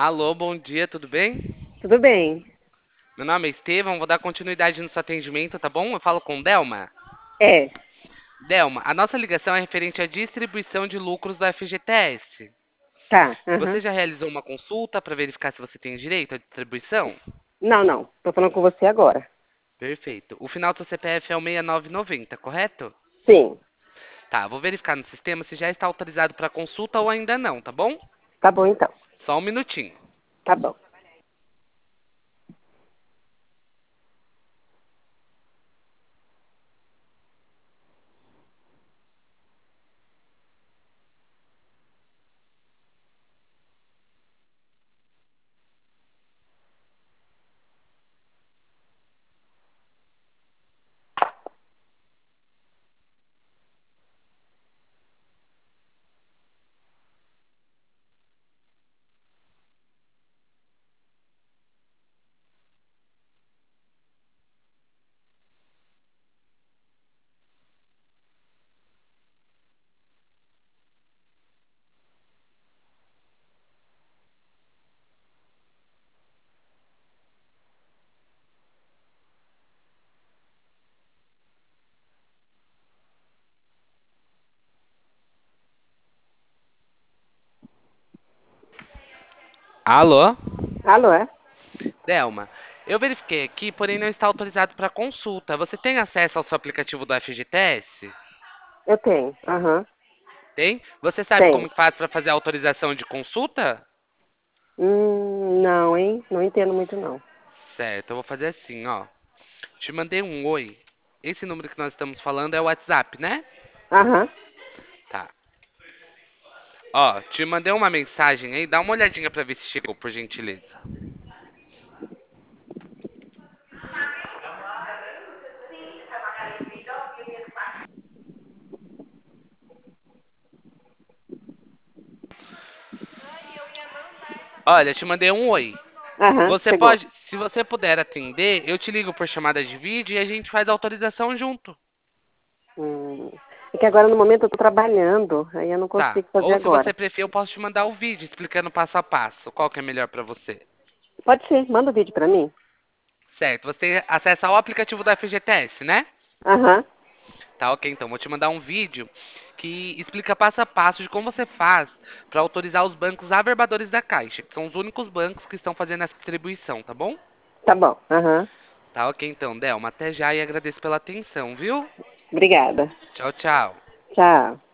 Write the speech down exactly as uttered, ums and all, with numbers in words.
Alô, bom dia, tudo bem? Tudo bem. Meu nome é Estevão, vou dar continuidade no seu atendimento, tá bom? Eu falo com Delma. É, Delma, a nossa ligação é referente à distribuição de lucros do F G T S. tá. Você Aham. já realizou uma consulta para verificar se você tem direito à distribuição? Não, não. Tô falando com você agora. Perfeito. O final do seu C P F é o seis nove nove zero, correto? Sim. Tá, vou verificar no sistema se já está autorizado para consulta ou ainda não, tá bom? Tá bom então. Só um minutinho. Tá bom. Alô? Alô, é? Delma, eu verifiquei aqui, porém não está autorizado para consulta. Você tem acesso ao seu aplicativo do F G T S? Eu tenho. Aham. Tem? Você sabe Tenho. como que faz para fazer a autorização de consulta? Hum, não, hein? Não entendo muito não. Certo, eu vou fazer assim, ó. Te mandei um oi. Esse número que nós estamos falando é o WhatsApp, né? Aham. Tá. Ó, te mandei uma mensagem aí, dá uma olhadinha pra ver se chegou, por gentileza. Olha, te mandei um oi. Aham. Você Chegou. pode, se você puder atender, eu te ligo por chamada de vídeo e a gente faz a autorização junto. Hum. É que agora no momento eu tô trabalhando, aí eu não Tá. consigo fazer Ou se você agora. preferir, eu posso te mandar o vídeo explicando passo a passo. Qual que é melhor pra você? Pode ser. Manda o vídeo pra mim. Certo. Você acessa o aplicativo da F G T S, né? Aham. Tá, ok, então vou te mandar um vídeo que explica passo a passo de como você faz para autorizar os bancos averbadores da Caixa, que são os únicos bancos que estão fazendo essa distribuição, tá bom? Tá bom. Aham. Tá, ok, então, Delma, até já e agradeço pela atenção, viu? Obrigada. Tchau, tchau. Tchau.